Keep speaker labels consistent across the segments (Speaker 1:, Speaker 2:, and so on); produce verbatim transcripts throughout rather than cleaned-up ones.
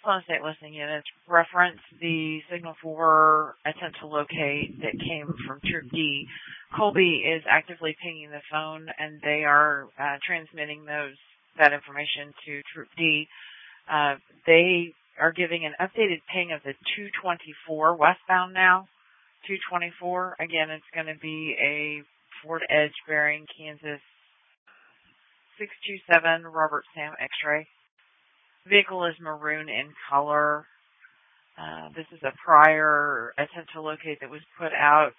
Speaker 1: Clone State Listening Units reference the Signal four attempt to locate that came from Troop D. Colby is actively pinging the phone, and they are uh, transmitting those that information to Troop D. Uh, they are giving an updated ping of the two twenty-four westbound now. two twenty-four. Again, it's going to be a Ford Edge bearing Kansas six two seven Robert Sam X-ray. Vehicle is maroon in color. Uh, this is a prior attempt to locate that was put out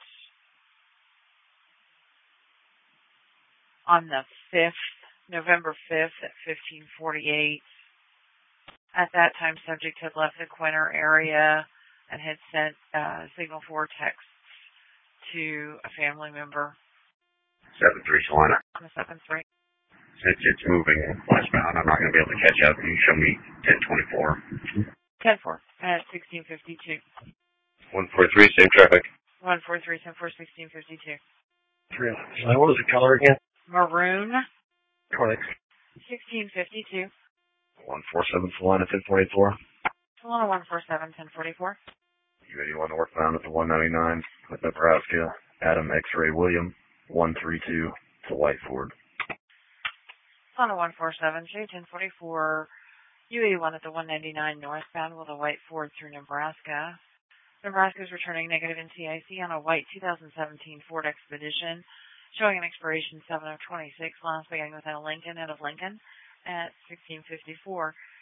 Speaker 1: on the fifth, November fifth at fifteen forty-eight. At that time, subject had left the Quinter area and had sent uh, Signal four texts to a family member.
Speaker 2: seven three, Solana.
Speaker 1: seven three.
Speaker 2: Since it's moving westbound, I'm not going to be able to catch up. Can you show me ten twenty-four?
Speaker 1: ten four at sixteen fifty-two.
Speaker 2: one four three, same traffic.
Speaker 1: one four three, ten four, sixteen fifty-two.
Speaker 3: Three. What was the color again?
Speaker 1: Maroon.
Speaker 3: Correct.
Speaker 1: sixteen fifty-two.
Speaker 2: one four seven, Solana, ten forty-four.
Speaker 1: Solana one four seven, ten forty-four.
Speaker 2: U eighty-one northbound at the one ninety-nine with Nebraska. Adam X-ray William, one three two to White Ford.
Speaker 1: Solana one four seven, J ten forty-four. U eighty-one at the one ninety-nine northbound with a White Ford through Nebraska. Nebraska is returning negative N T I C on a white two thousand seventeen Ford Expedition, showing an expiration seven of twenty-six, last beginning within a Lincoln out of Lincoln at sixteen fifty-four.